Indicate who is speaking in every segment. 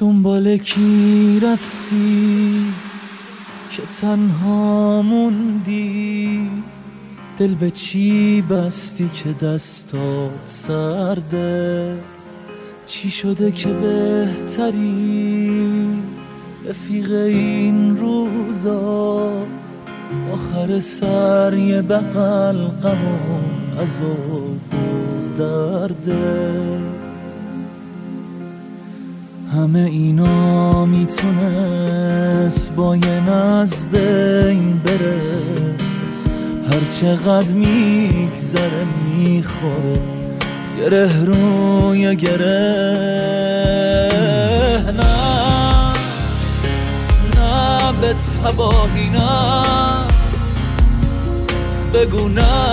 Speaker 1: دنبال کی رفتی که تنها موندی؟ دل به چی بستی که دستات سرده؟ چی شده که بهتری رفیق این روزا؟ آخر سر یه بغل غم و عذاب و درده. همه اینا میتونست با یه ناز بین بره، هر چقدر میگذره میخوره گره روی گره. نه نه به تباهی نه، بگو نه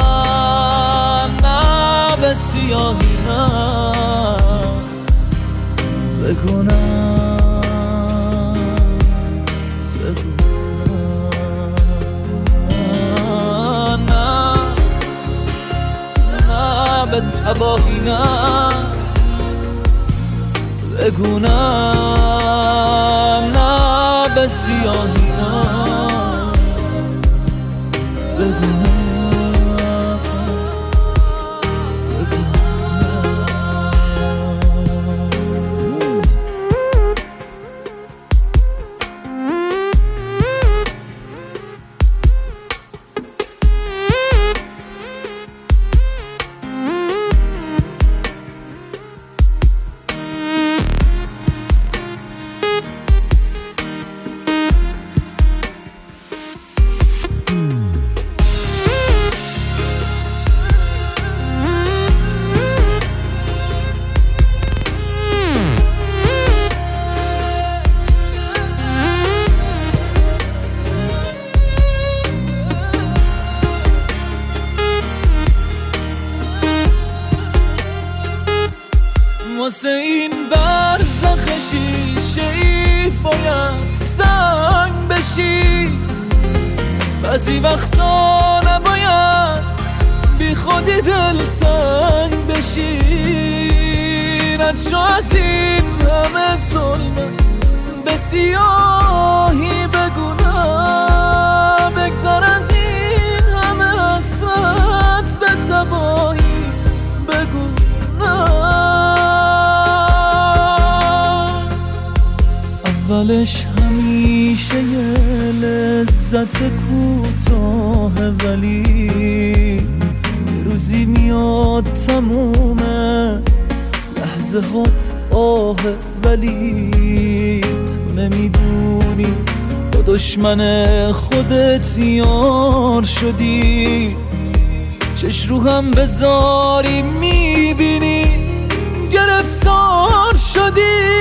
Speaker 1: نه به سیاهی نه، بگو نه بگو نه نه به تباهی نه، بگو نه نه به سیاهی نه، بگو نه. واسه این برزخ شیشه‌ای باید سنگ بشی، بعضی وقتا نباید بی خودی دلتنگ بشی. رد شو از این همه ظلم به سیاهی، بگو نه بگذر از این همه حسرت به تباهی، بگو نه. اولش همیشه یه لذت کوتاه، ولی یه روزی میاد تمومه لحظه هات آه، ولی تو نمیدونی با دشمن خودت یار شدی. چش رو هم بذاری میبینی گرفتار شدی.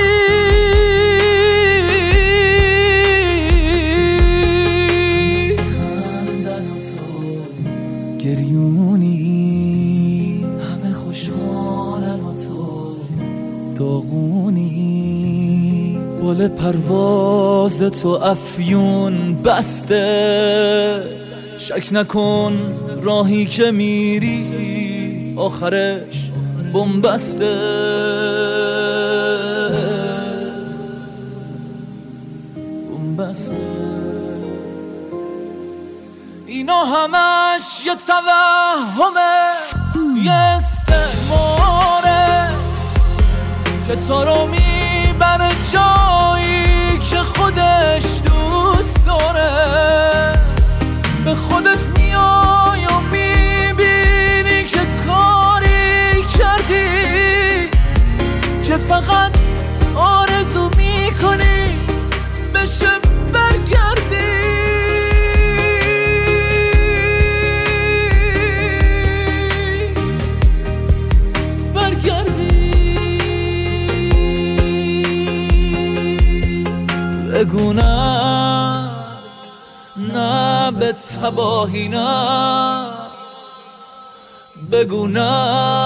Speaker 1: گریونی همه خوشحالن و تو داغونی، بال پرواز تو افیون بسته. شک نکن راهی که میری آخرش بنبسته. اینا همش یه توهمه، یه استعماره که تو رو میبره جایی که خودش دوست داره. به خودت میای و میبینی که کاری کردی که فقط آرزو میکنی بشه برگردی. بگو نه نه به تباهی نه، بگو نه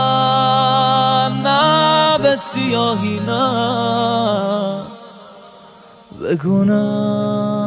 Speaker 1: نه به سیاهی نه، بگو نه.